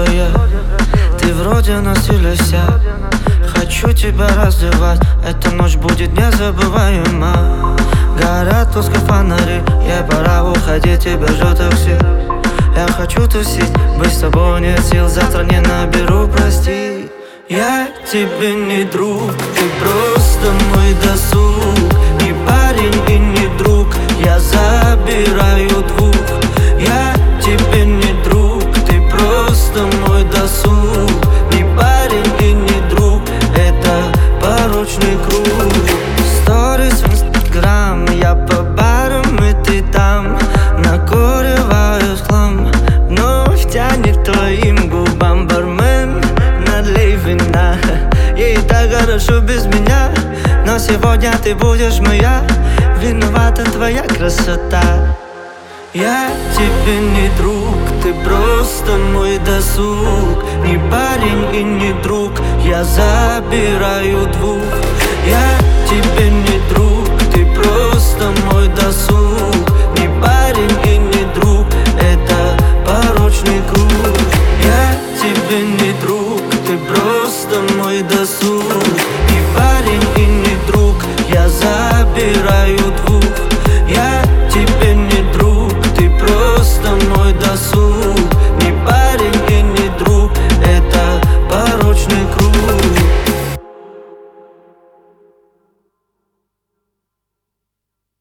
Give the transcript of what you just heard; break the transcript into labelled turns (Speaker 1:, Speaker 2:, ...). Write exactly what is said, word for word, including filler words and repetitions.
Speaker 1: красивая, ты вроде на стиле вся. Хочу тебя раздевать, эта ночь будет незабываема. Горят тусклые фонари, ей пора уходить, тебя ждет такси. Я хочу тусить, быть с тобой нет сил, завтра не наберу, прости. Я тебе не друг, ты просто мой досуг. Не парень и не друг, я забираю двух. Я тебе не друг, ты просто мой досуг. Не парень и не друг, это порочный круг. Сторис в инстаграм, я по барам и ты там. Накуриваю хлам, вновь тянет твоим губам. Бармен, надлей вина, ей так хорошо без меня. Но сегодня ты будешь моя, виновата твоя красота. Я тебе не друг, ты просто мой досуг. Не парень и не друг, я забираю двух. Я тебе не друг, ты просто мой досуг.